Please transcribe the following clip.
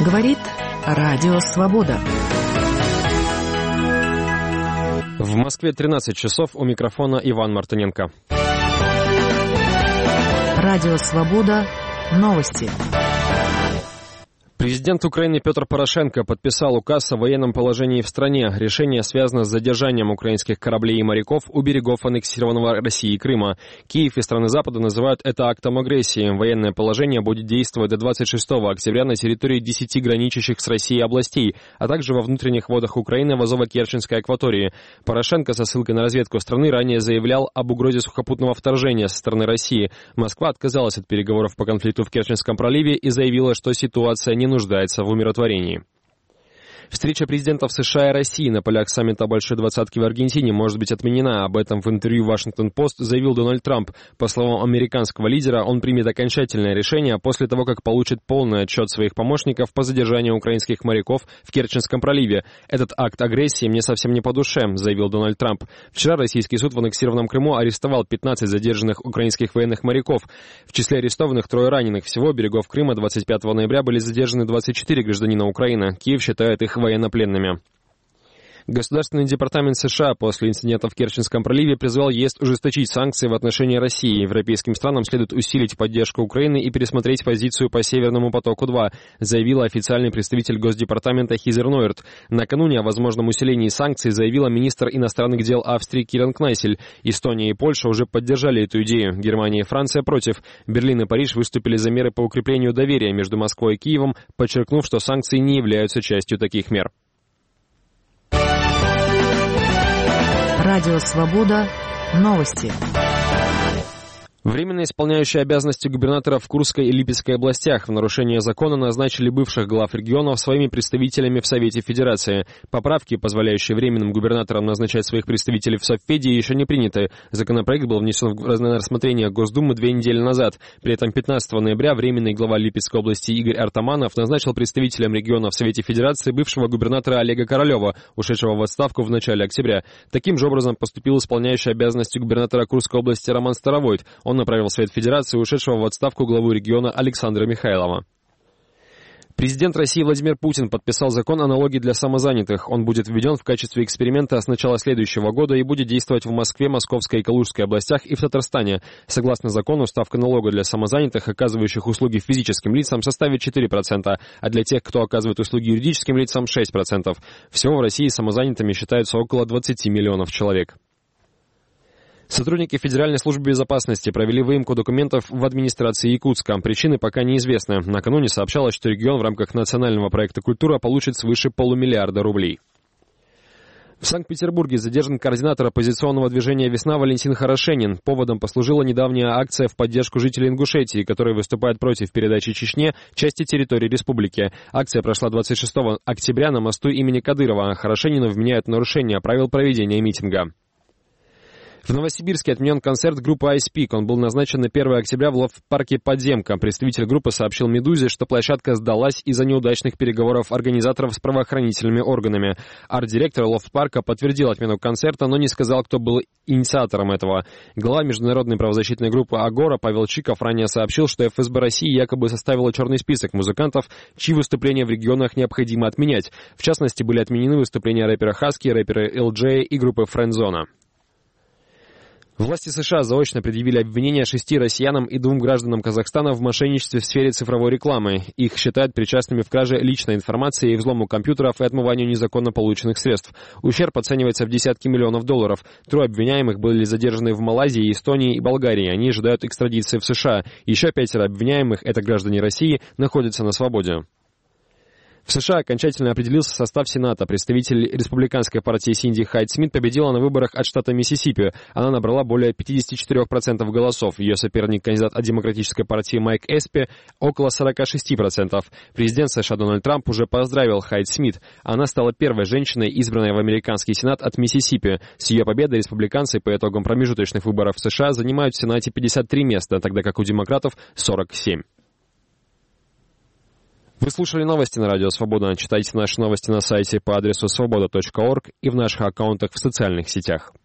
Говорит Радио Свобода. В Москве 13 часов, у микрофона Иван Мартыненко. Радио Свобода. Новости. Президент Украины Петр Порошенко подписал указ о военном положении в стране. Решение связано с задержанием украинских кораблей и моряков у берегов аннексированного Россией Крыма. Киев и страны Запада называют это актом агрессии. Военное положение будет действовать до 26 октября на территории 10 граничащих с Россией областей, а также во внутренних водах Украины в Азово-Керченской акватории. Порошенко со ссылкой на разведку страны ранее заявлял об угрозе сухопутного вторжения со стороны России. Москва отказалась от переговоров по конфликту в Керченском проливе и заявила, что ситуация не нуждается в умиротворении. Встреча президентов США и России на полях саммита Большой Двадцатки в Аргентине может быть отменена. Об этом в интервью Washington-Post заявил Дональд Трамп. По словам американского лидера, он примет окончательное решение после того, как получит полный отчет своих помощников по задержанию украинских моряков в Керченском проливе. «Этот акт агрессии мне совсем не по душе», заявил Дональд Трамп. Вчера российский суд в аннексированном Крыму арестовал 15 задержанных украинских военных моряков. В числе арестованных 3 раненых. Всего берегов Крыма 25 ноября были задержаны 24 гражданина Украины. Киев считает их военнопленными. Государственный департамент США после инцидента в Керченском проливе призвал ЕС ужесточить санкции в отношении России. Европейским странам следует усилить поддержку Украины и пересмотреть позицию по Северному потоку-2, заявила официальный представитель Госдепартамента Хизер Нойерт. Накануне о возможном усилении санкций заявила министр иностранных дел Австрии Кирен Кнайсель. Эстония и Польша уже поддержали эту идею. Германия и Франция против. Берлин и Париж выступили за меры по укреплению доверия между Москвой и Киевом, подчеркнув, что санкции не являются частью таких мер. Радио Свобода. Новости. Временно исполняющие обязанности губернатора в Курской и Липецкой областях в нарушение закона назначили бывших глав регионов своими представителями в Совете Федерации. Поправки, позволяющие временным губернаторам назначать своих представителей в Совфеде, еще не приняты. Законопроект был внесен на рассмотрение Госдумы 2 недели назад. При этом 15 ноября временный глава Липецкой области Игорь Артаманов назначил представителем региона в Совете Федерации бывшего губернатора Олега Королева, ушедшего в отставку в начале октября. Таким же образом поступил исполняющий обязанности губернатора Курской области Роман Старовойт. Он направил в Совет Федерации ушедшего в отставку главу региона Александра Михайлова. Президент России Владимир Путин подписал закон о налоге для самозанятых. Он будет введен в качестве эксперимента с начала следующего года и будет действовать в Москве, Московской и Калужской областях и в Татарстане. Согласно закону, ставка налога для самозанятых, оказывающих услуги физическим лицам, составит 4%, а для тех, кто оказывает услуги юридическим лицам, 6%. Всего в России самозанятыми считаются около 20 миллионов человек. Сотрудники Федеральной службы безопасности провели выемку документов в администрации Якутска. Причины пока неизвестны. Накануне сообщалось, что регион в рамках национального проекта «Культура» получит свыше $500 миллиарда рублей. В Санкт-Петербурге задержан координатор оппозиционного движения «Весна» Валентин Хорошенин. Поводом послужила недавняя акция в поддержку жителей Ингушетии, которые выступают против передачи Чечне части территории республики. Акция прошла 26 октября на мосту имени Кадырова. Хорошенину вменяют нарушение правил проведения митинга. В Новосибирске отменен концерт группы Ice Peak. Он был назначен на 1 октября в лофт-парке «Подземка». Представитель группы сообщил «Медузе», что площадка сдалась из-за неудачных переговоров организаторов с правоохранительными органами. Арт-директор лофт-парка подтвердил отмену концерта, но не сказал, кто был инициатором этого. Глава международной правозащитной группы «Агора» Павел Чиков ранее сообщил, что ФСБ России якобы составила черный список музыкантов, чьи выступления в регионах необходимо отменять. В частности, были отменены выступления рэпера Хаски, рэпера LJ и группы Френдзона. Власти США заочно предъявили обвинения 6 россиянам и 2 гражданам Казахстана в мошенничестве в сфере цифровой рекламы. Их считают причастными в краже личной информации и взлому компьютеров и отмыванию незаконно полученных средств. Ущерб оценивается в десятки миллионов долларов. 3 обвиняемых были задержаны в Малайзии, Эстонии и Болгарии. Они ожидают экстрадиции в США. Еще 5 обвиняемых, это граждане России, находятся на свободе. В США окончательно определился состав Сената. Представитель республиканской партии Синди Хайт-Смит победила на выборах от штата Миссисипи. Она набрала более 54% голосов. Ее соперник, кандидат от демократической партии Майк Эспи, около 46%. Президент США Дональд Трамп уже поздравил Хайт-Смит. Она стала первой женщиной, избранной в американский Сенат от Миссисипи. С ее победой республиканцы по итогам промежуточных выборов в США занимают в Сенате 53 места, тогда как у демократов 47. Вы слушали новости на Радио Свобода. Читайте наши новости на сайте по адресу svoboda.org и в наших аккаунтах в социальных сетях.